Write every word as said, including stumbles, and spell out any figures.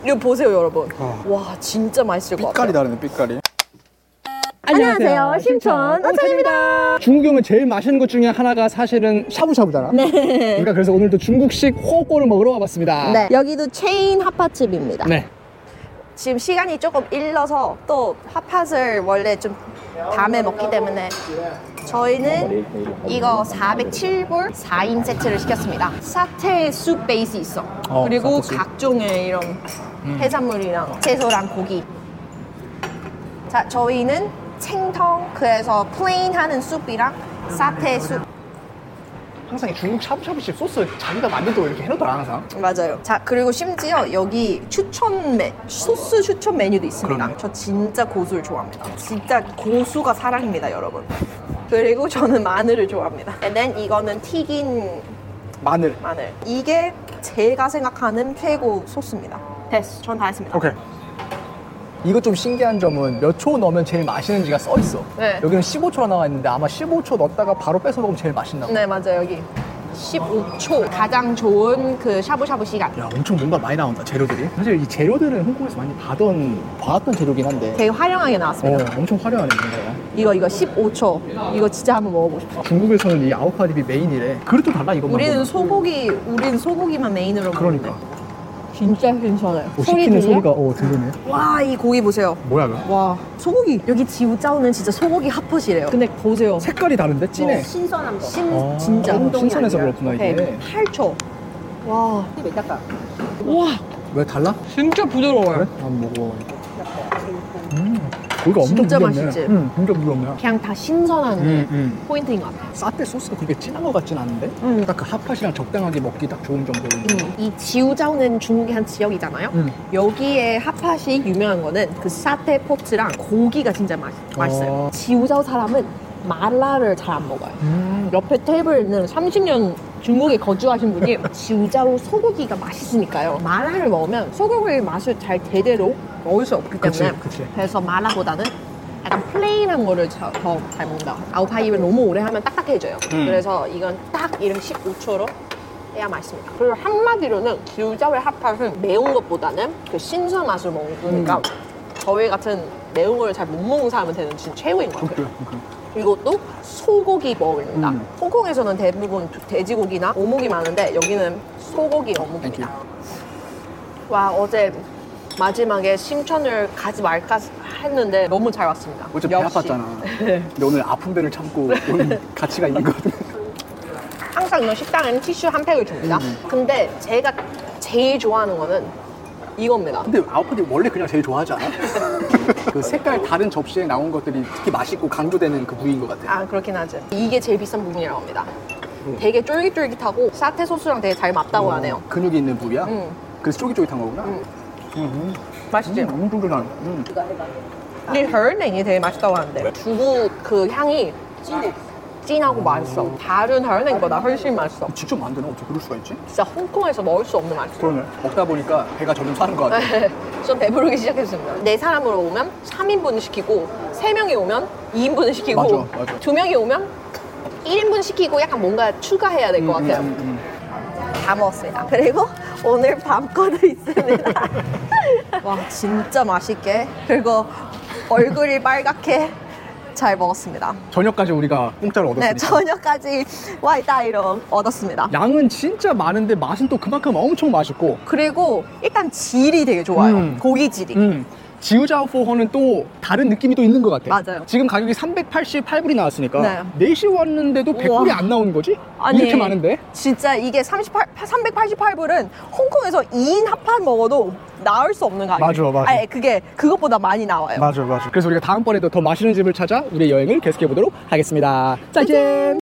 이거 보세요 여러분. 어. 와 진짜 맛있을 것 빛깔이 같아요. 다르네, 빛깔이. 안녕하세요, 심천 오천입니다. 중국에 오면 제일 맛있는 것 중에 하나가 사실은 샤브샤브잖아. 네. 그러니까 그래서 오늘도 중국식 호거를 먹으러 와봤습니다. 네. 여기도 체인 핫팟집입니다. 네. 지금 시간이 조금 일러서 또 핫팟을 원래 좀 밤에 먹기 때문에 저희는 이거 사백칠 불 사 인 세트를 시켰습니다. 사태 쑥 베이스 있어. 어, 그리고 사태 쑥. 각종의 이런 해산물이랑 채소랑 고기. 자, 저희는 챙텅, 그래서 플레인 하는 숲이랑 사태 숲. 항상 이 중국 샤브샤브집 소스 자기가 만든다고 이렇게 해놓더라, 항상. 맞아요. 자, 그리고 심지어 여기 추천 메, 소스 추천 메뉴도 있습니다. 그러네. 저 진짜 고수를 좋아합니다. 진짜 고수가 사랑입니다, 여러분. 그리고 저는 마늘을 좋아합니다. And then 이거는 튀긴 마늘. 마늘. 이게 제가 생각하는 최고 소스입니다. 됐어. 전 다 했습니다. 오케이. 이거 좀 신기한 점은 몇 초 넣으면 제일 맛있는지가 써 있어. 네. 여기는 십오 초로 나와 있는데 아마 십오 초 넣었다가 바로 빼서 먹으면 제일 맛있나 봐. 네, 맞아요. 여기 십오 초 가장 좋은 그 샤브샤브 시간. 야, 엄청 뭔가 많이 나온다, 재료들이. 사실 이 재료들은 홍콩에서 많이 봐던, 봐왔던 재료긴 한데. 되게 화려하게 어, 나왔습니다. 엄청 화려하네, 뭔가가. 이거 이거 십오 초. 이거 진짜 한번 먹어보고 싶어. 중국에서는 이 아우카립이 메인이래. 그릇도 달라, 이것만. 우리는 보면. 소고기, 우리는 소고기만 메인으로 먹는데. 그러니까. 진짜 신선해요. 오, 소리 시키는 들려? 소리가 어, 들리네. 와, 이 고기 보세요. 뭐야, 그거? 와, 소고기. 여기 지우짜오는 진짜 소고기 핫팟이래요. 근데 보세요. 색깔이 다른데? 진해. 신선한 거. 신, 아, 진짜. 어, 신선해서 그렇구나, 이게. 팔 초. 와. 와, 왜 달라? 진짜 부드러워요. 그래? 한번 먹어. 음, 고기가 엄청 진짜 부드럽네. 맛있지? 응, 진짜 부드럽네. 그냥 다 신선한 음, 음. 포인트인 것 같아요. 사태 소스가 그렇게 진한 것 같진 않은데? 음. 딱 그 핫팟이랑 적당하게 먹기 딱 좋은 정도로. 음, 이 지우자오는 중국의 한 지역이잖아요. 음. 여기에 핫팟이 유명한 거는 그 사태 포트랑 고기가 진짜 맛, 맛있어요. 어. 지우자오 사람은 마라를 잘 안 먹어요. 음. 옆에 테이블에는 삼십 년 중국에 거주하신 분이 지우자오 소고기가 맛있으니까요. 마라를 먹으면 소고기의 맛을 잘 제대로 먹을 수 없기 그치, 때문에 그치. 그래서 마라보다는 약간 플레인한 거를 더 잘 먹는다. 아우파이를 너무 오래 하면 딱딱해져요. 음. 그래서 이건 딱 이렇게 십오 초로 해야 맛있습니다. 그리고 한마디로는 지우자오의 핫팟은 매운 것보다는 그 신선 맛을 먹으니까 음. 저희 같은 매운 걸 잘 못 먹는 사람한테는 진짜 최고인 것 같아요. 그래, 그래. 이것도 소고기 버거입니다. 음. 홍콩에서는 대부분 돼지고기나 오목이 많은데 여기는 소고기 어묵입니다. 와, 어제 마지막에 심천을 가지 말까 했는데 너무 잘 왔습니다. 어제 배 역시. 아팠잖아. 근데 오늘 아픈 배를 참고 온 가치가 있는 거거든. 항상 이런 식당에는 티슈 한 팩을 줍니다. 음. 근데 제가 제일 좋아하는 거는 이겁니다. 근데 아웃풋이 원래 그냥 제일 좋아하지 않아? 그 색깔 다른 접시에 나온 것들이 특히 맛있고 강조되는 그 부위인 것 같아. 아, 그렇긴 하죠. 이게 제일 비싼 부분이라고 합니다. 음. 되게 쫄깃쫄깃하고 사태 소스랑 되게 잘 맞다고 어, 하네요. 근육이 있는 부위야? 음. 그래서 쫄깃쫄깃한 거구나? 음. 음. 맛있지? 음, 너무 쫄깃한. 음. 이 헐냉이 되게 맛있다고 하는데 두부 그 향이 진해. 진하고 맛있어. 다른 헐냉보다 훨씬 맛있어. 직접 만드나? 어떻게 그럴 수가 있지? 진짜 홍콩에서 먹을 수 없는 맛이에요. 그러네. 먹다 보니까 배가 점점 사는 것 같아. 좀 배부르기 시작했습니다. 네 사람으로 오면 삼 인분을 시키고 세 명이 오면 이 인분을 시키고 맞아, 맞아. 두 명이 오면 일 인분 시키고 약간 뭔가 추가해야 될 것 음, 같아요. 음, 음, 다 먹었습니다. 그리고 오늘 밤거도 있습니다. 와, 진짜 맛있게 그리고 얼굴이 빨갛게 잘 먹었습니다. 음. 저녁까지 우리가 공짜로 얻었으니까. 네, 저녁까지 와이따이로 얻었습니다. 양은 진짜 많은데 맛은 또 그만큼 엄청 맛있고. 그리고 일단 질이 되게 좋아요. 음. 고기 질이. 음. 지우자오 포허는 또 다른 느낌이 또 있는 것 같아. 맞아요. 지금 가격이 삼백팔십팔 불이 나왔으니까 네. 네 시 왔는데도 백 불이 우와. 안 나오는 거지? 아니, 이렇게 많은데? 진짜 이게 삼십팔, 삼백팔십팔 불은 홍콩에서 이 인 핫팟 먹어도 나올 수 없는 가격. 맞아, 맞아. 아니, 그게 그것보다 많이 나와요. 맞아, 맞아. 그래서 우리가 다음번에도 더 맛있는 집을 찾아 우리의 여행을 계속해 보도록 하겠습니다. 짜잔!